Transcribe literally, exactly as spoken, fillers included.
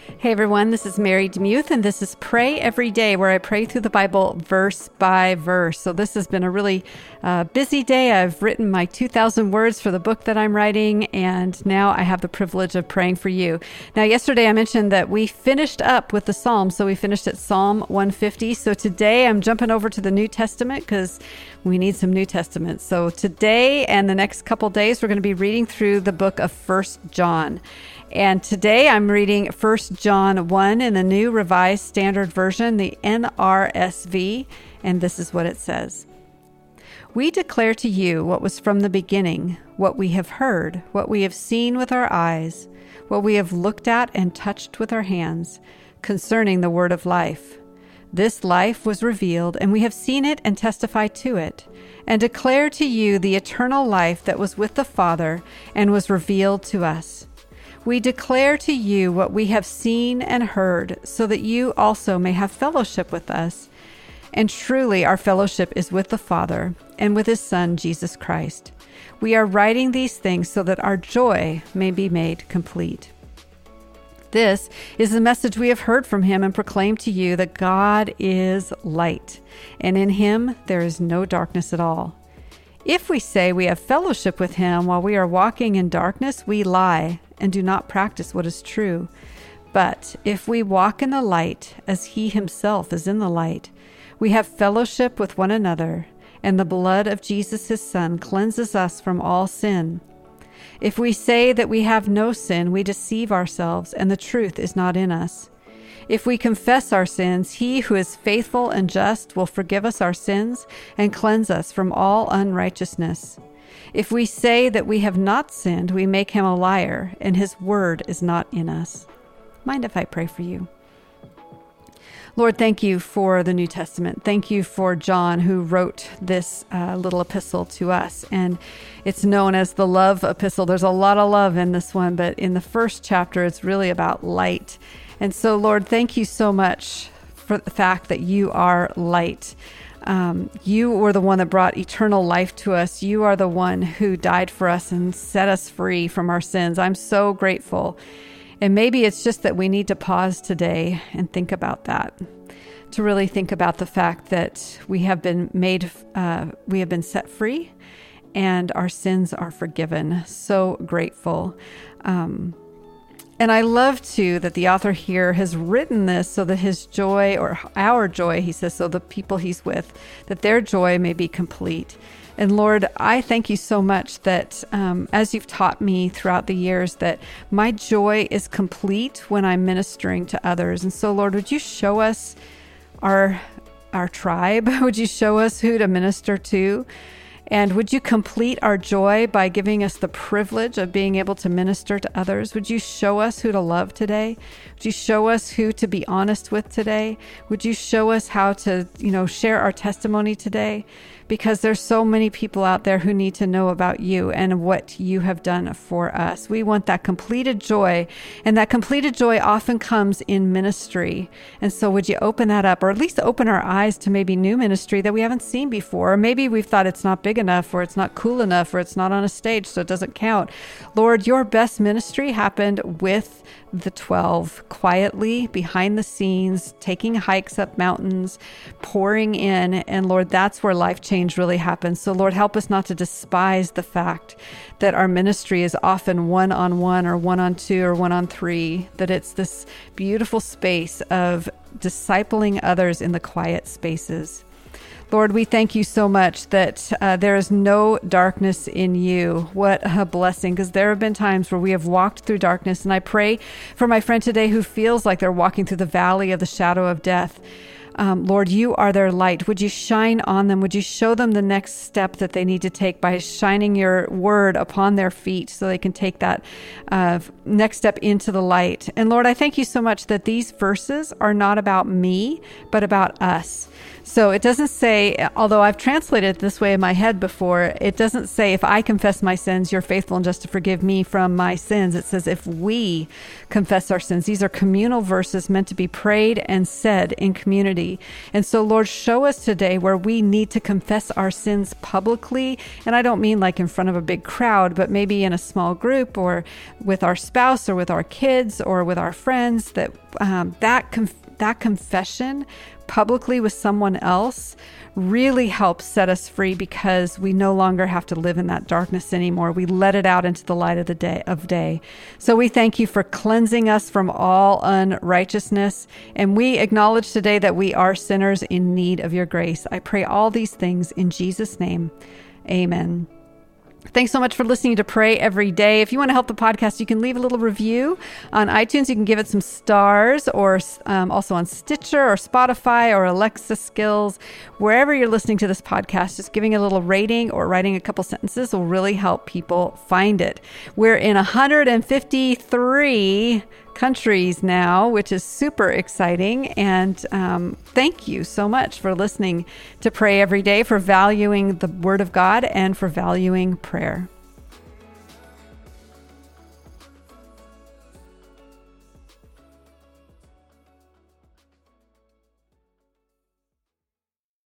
Hey everyone, this is Mary Demuth, and this is Pray Every Day, where I pray through the Bible verse by verse. So this has been a really uh, busy day. I've written my two thousand words for the book that I'm writing, and now I have the privilege of praying for you. Now, yesterday I mentioned that we finished up with the Psalms, so we finished at Psalm one fifty. So today I'm jumping over to the New Testament because we need some New Testament. So today and the next couple days, we're going to be reading through the book of First John. And today I'm reading First John one in the New Revised Standard Version, the N R S V, and this is what it says. We declare to you what was from the beginning, what we have heard, what we have seen with our eyes, what we have looked at and touched with our hands, concerning the word of life. This life was revealed, and we have seen it and testify to it, and declare to you the eternal life that was with the Father and was revealed to us. We declare to you what we have seen and heard, so that you also may have fellowship with us. And truly our fellowship is with the Father and with His Son, Jesus Christ. We are writing these things so that our joy may be made complete. This is the message we have heard from Him and proclaimed to you, that God is light, and in Him there is no darkness at all. If we say we have fellowship with Him while we are walking in darkness, we lie and do not practice what is true. But if we walk in the light, as He Himself is in the light, we have fellowship with one another, and the blood of Jesus His Son cleanses us from all sin. If we say that we have no sin, we deceive ourselves, and the truth is not in us. If we confess our sins, He who is faithful and just will forgive us our sins and cleanse us from all unrighteousness. If we say that we have not sinned, we make Him a liar, and His word is not in us. Mind if I pray for you? Lord, thank you for the New Testament. Thank you for John, who wrote this uh, little epistle to us. And it's known as the love epistle. There's a lot of love in this one, but in the first chapter, it's really about light. And so, Lord, thank you so much for the fact that you are light. Um, you were the one that brought eternal life to us. You are the one who died for us and set us free from our sins. I'm so grateful. And maybe it's just that we need to pause today and think about that, to really think about the fact that we have been made, uh, we have been set free, and our sins are forgiven. So grateful. Um, And I love, too, that the author here has written this so that his joy, or our joy, he says, so the people he's with, that their joy may be complete. And Lord, I thank you so much that um, as you've taught me throughout the years, that my joy is complete when I'm ministering to others. And so, Lord, would you show us our, our tribe? Would you show us who to minister to? And would you complete our joy by giving us the privilege of being able to minister to others? Would you show us who to love today? Would you show us who to be honest with today? Would you show us how to, you know, share our testimony today? Because there's so many people out there who need to know about you and what you have done for us. We want that completed joy, and that completed joy often comes in ministry. And so would you open that up, or at least open our eyes to maybe new ministry that we haven't seen before? Or maybe we've thought it's not big enough, or it's not cool enough, or it's not on a stage, so it doesn't count. Lord, your best ministry happened with the twelve, quietly behind the scenes, taking hikes up mountains, pouring in. And Lord, that's where life change really happens. So Lord, help us not to despise the fact that our ministry is often one-on-one or one-on-two or one-on-three, that it's this beautiful space of discipling others in the quiet spaces. Lord, we thank you so much that uh, there is no darkness in you. What a blessing, because there have been times where we have walked through darkness. And I pray for my friend today who feels like they're walking through the valley of the shadow of death. Um, Lord, you are their light. Would you shine on them? Would you show them the next step that they need to take by shining your word upon their feet so they can take that uh, next step into the light? And Lord, I thank you so much that these verses are not about me, but about us. So it doesn't say, although I've translated it this way in my head before, it doesn't say, if I confess my sins, you're faithful and just to forgive me from my sins. It says, if we confess our sins. These are communal verses meant to be prayed and said in community. publicly. And so, Lord, show us today where we need to confess our sins publicly. And I don't mean like in front of a big crowd, but maybe in a small group or with our spouse or with our kids or with our friends, that um, that conf- that confession publicly with someone else really helps set us free, because we no longer have to live in that darkness anymore. We let it out into the light of the day of day. So we thank you for cleansing us from all unrighteousness. And we acknowledge today that we are sinners in need of your grace. I pray all these things in Jesus' name. Amen. Thanks so much for listening to Pray Every Day. If you want to help the podcast, you can leave a little review on iTunes. You can give it some stars, or um, also on Stitcher or Spotify or Alexa skills. Wherever you're listening to this podcast, just giving a little rating or writing a couple sentences will really help people find it. We're in one hundred fifty-three countries now, which is super exciting. And um, thank you so much for listening to Pray Every Day, for valuing the Word of God, and for valuing prayer.